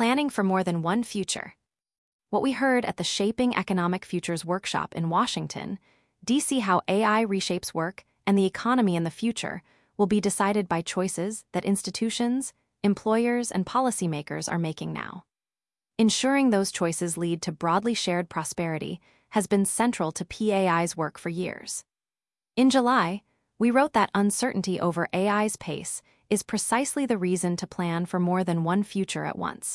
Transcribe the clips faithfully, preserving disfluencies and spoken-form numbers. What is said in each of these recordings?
planning for more than one future. What we heard at the Shaping Economic Futures workshop in Washington, D C how A I reshapes work and the economy in the future will be decided by choices that institutions, employers, and policymakers are making now. Ensuring those choices lead to broadly shared prosperity has been central to P A I's work for years. In July, we wrote that uncertainty over A I's pace is precisely the reason to plan for more than one future at once.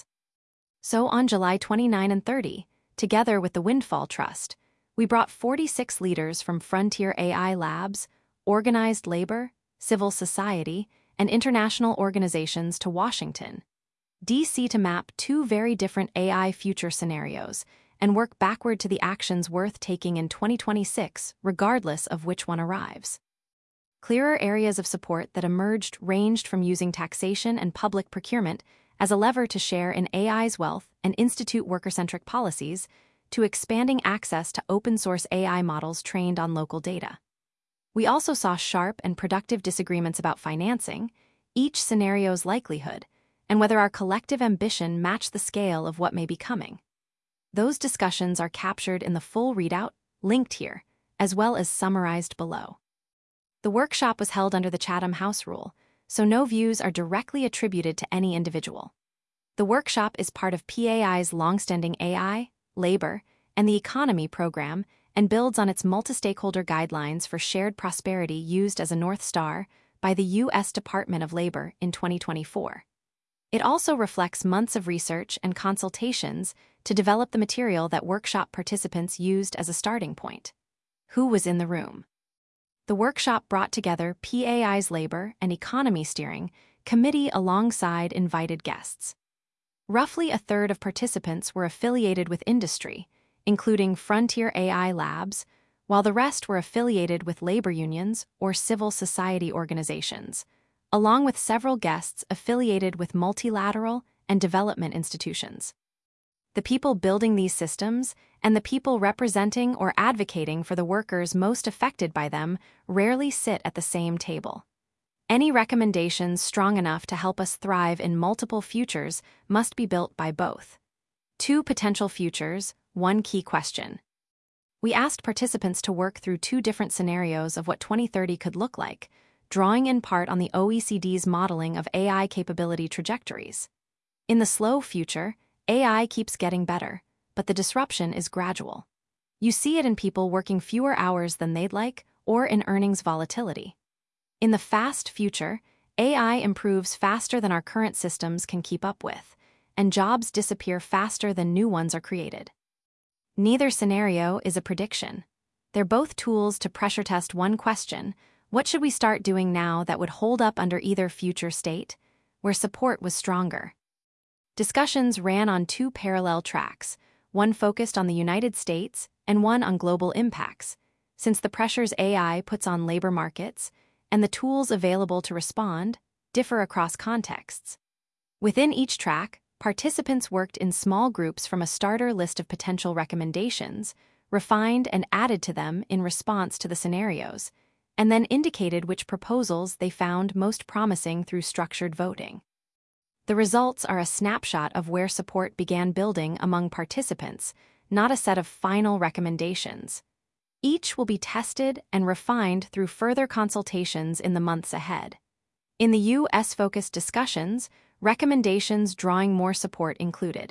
So on July twenty-ninth and thirtieth, together with the Windfall Trust, we brought forty-six leaders from frontier A I labs, organized labor, civil society, and international organizations to Washington, D C to map two very different A I future scenarios and work backward to the actions worth taking in twenty twenty-six, regardless of which one arrives. Clearer areas of support that emerged ranged from using taxation and public procurement as a lever to share in A I's wealth and institute worker-centric policies, to expanding access to open-source A I models trained on local data. We also saw sharp and productive disagreements about financing, each scenario's likelihood, and whether our collective ambition matched the scale of what may be coming. Those discussions are captured in the full readout, linked here, as well as summarized below. The workshop was held under the Chatham House rule, so no views are directly attributed to any individual. The workshop is part of P A I's longstanding A I, labor, and the economy program and builds on its multi-stakeholder guidelines for shared prosperity used as a North Star by the U S Department of Labor in twenty twenty-four. It also reflects months of research and consultations to develop the material that workshop participants used as a starting point. Who was in the room? The workshop brought together P A I's Labor and Economy Steering Committee alongside invited guests. Roughly a third of participants were affiliated with industry, including Frontier A I Labs, while the rest were affiliated with labor unions or civil society organizations, along with several guests affiliated with multilateral and development institutions. The people building these systems and the people representing or advocating for the workers most affected by them rarely sit at the same table. Any recommendations strong enough to help us thrive in multiple futures must be built by both. Two potential futures, one key question. We asked participants to work through two different scenarios of what twenty thirty could look like, drawing in part on the O E C D's modeling of A I capability trajectories. In the slow future, A I keeps getting better, but the disruption is gradual. You see it in people working fewer hours than they'd like or in earnings volatility. In the fast future, A I improves faster than our current systems can keep up with, and jobs disappear faster than new ones are created. Neither scenario is a prediction. They're both tools to pressure test one question: what should we start doing now that would hold up under either future state, where support was stronger? Discussions ran on two parallel tracks, one focused on the United States and one on global impacts, since the pressures A I puts on labor markets and the tools available to respond differ across contexts. Within each track, participants worked in small groups from a starter list of potential recommendations, refined and added to them in response to the scenarios, and then indicated which proposals they found most promising through structured voting. The results are a snapshot of where support began building among participants, not a set of final recommendations. Each will be tested and refined through further consultations in the months ahead. In the U S-focused discussions, recommendations drawing more support included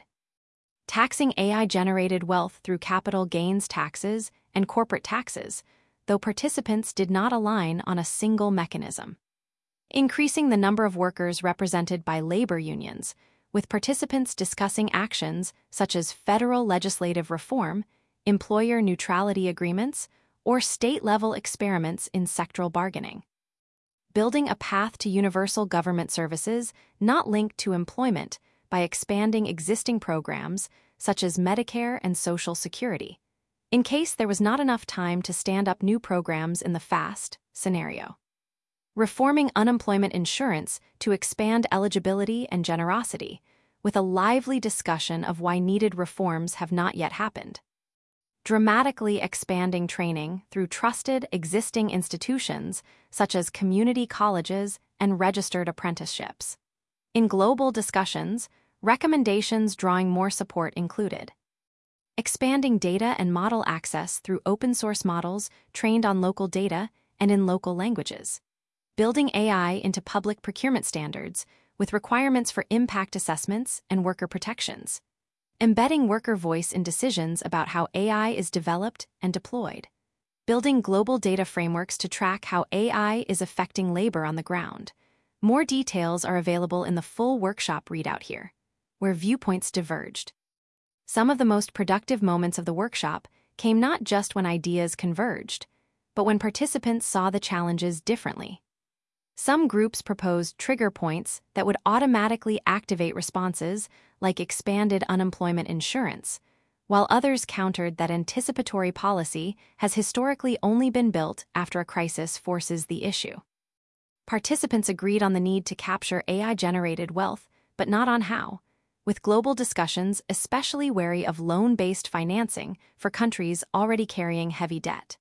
taxing A I-generated wealth through capital gains taxes and corporate taxes, though participants did not align on a single mechanism. Increasing the number of workers represented by labor unions, with participants discussing actions such as federal legislative reform, employer neutrality agreements, or state-level experiments in sectoral bargaining. Building a path to universal government services not linked to employment by expanding existing programs such as Medicare and Social Security, in case there was not enough time to stand up new programs in the FAST scenario. Reforming unemployment insurance to expand eligibility and generosity, with a lively discussion of why needed reforms have not yet happened. Dramatically expanding training through trusted existing institutions such as community colleges and registered apprenticeships. In global discussions, Recommendations drawing more support included expanding data and model access through open-source models trained on local data and in local languages, building A I into public procurement standards with requirements for impact assessments and worker protections, embedding worker voice in decisions about how A I is developed and deployed, building global data frameworks to track how A I is affecting labor on the ground. More details are available in the full workshop readout here, where viewpoints diverged. Some of the most productive moments of the workshop came not just when ideas converged, but when participants saw the challenges differently. Some groups proposed trigger points that would automatically activate responses, like expanded unemployment insurance, while others countered that anticipatory policy has historically only been built after a crisis forces the issue. Participants agreed on the need to capture A I-generated wealth, but not on how, with global discussions especially wary of loan-based financing for countries already carrying heavy debt.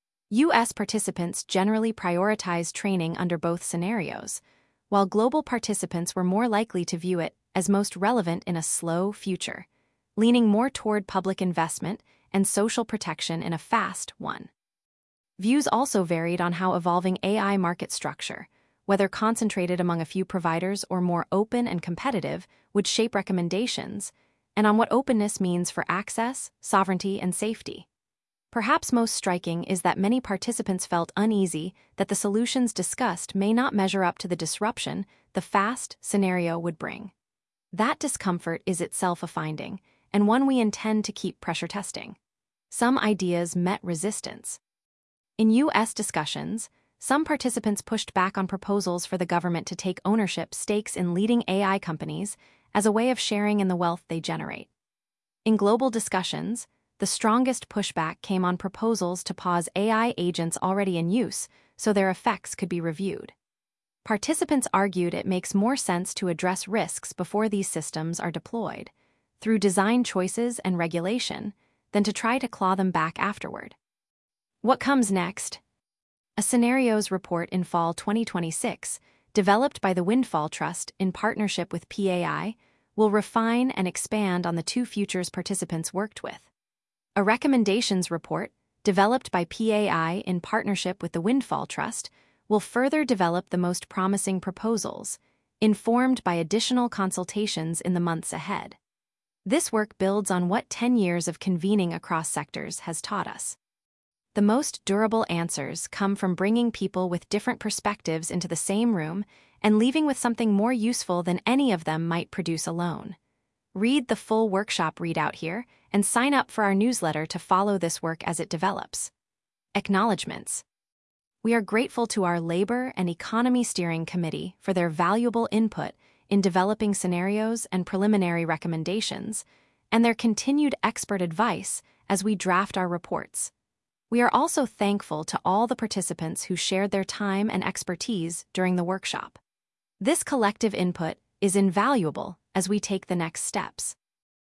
U S participants generally prioritized training under both scenarios, while global participants were more likely to view it as most relevant in a slow future, leaning more toward public investment and social protection in a fast one. Views also varied on how evolving A I market structure, whether concentrated among a few providers or more open and competitive, would shape recommendations, and on what openness means for access, sovereignty, and safety. Perhaps most striking is that many participants felt uneasy that the solutions discussed may not measure up to the disruption the fast scenario would bring. That discomfort is itself a finding, and one we intend to keep pressure testing. Some ideas met resistance. In U S discussions, some participants pushed back on proposals for the government to take ownership stakes in leading A I companies as a way of sharing in the wealth they generate. In global discussions, the strongest pushback came on proposals to pause A I agents already in use so their effects could be reviewed. Participants argued it makes more sense to address risks before these systems are deployed, through design choices and regulation, than to try to claw them back afterward. What comes next? A scenarios report in fall twenty twenty-six, developed by the Windfall Trust in partnership with P A I, will refine and expand on the two futures participants worked with. A recommendations report, developed by P A I in partnership with the Windfall Trust, will further develop the most promising proposals, informed by additional consultations in the months ahead. This work builds on what ten years of convening across sectors has taught us. The most durable answers come from bringing people with different perspectives into the same room and leaving with something more useful than any of them might produce alone. Read the full workshop readout here and sign up for our newsletter to follow this work as it develops. Acknowledgements. We are grateful to our Labor and Economy Steering Committee for their valuable input in developing scenarios and preliminary recommendations, and their continued expert advice as we draft our reports. We are also thankful to all the participants who shared their time and expertise during the workshop. This collective input is invaluable as we take the next steps.